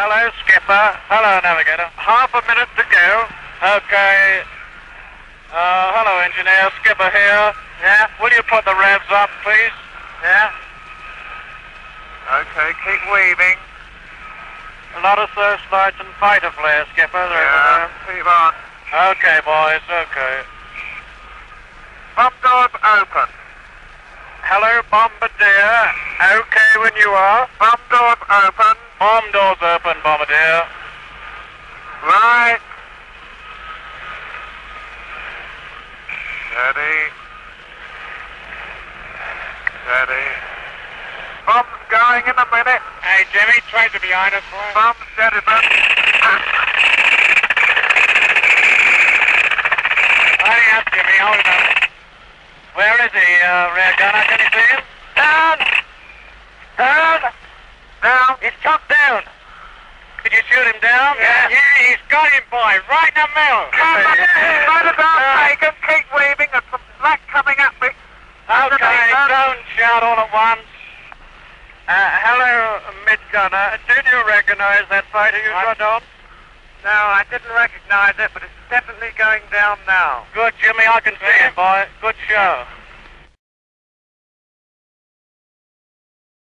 Hello, Skipper. Hello, Navigator. Half a minute to go. Okay. Hello, Engineer. Skipper here. Yeah? Will you put the revs up, please? Yeah? Okay, keep weaving. A lot of searchlights and fighter flares, Skipper. Yeah, keep on. Okay, boys, okay. Bomb doors open. Hello, Bombardier. Okay when you are. Bomb doors open. Bomb doors open, Bombardier. Right. Steady. Steady. Bomb's going in a minute. Hey, Jimmy, tracer behind us, boy. Bomb steady, man. Hurry up, Jimmy, hold him up. Where is he, rear gunner? Can you see him? Down! Down! Down! He's chopped down. Did you shoot him down? Yeah. Yeah, he's got him, boy, right in the middle. Right about taken. Keep weaving. There's some black coming at me. Okay, don't shout all at once. Hello, mid-gunner. Did you recognize that fighter you shot on? No, I didn't recognize it, but it's definitely going down now. Good, Jimmy. I can see him, boy. Good show.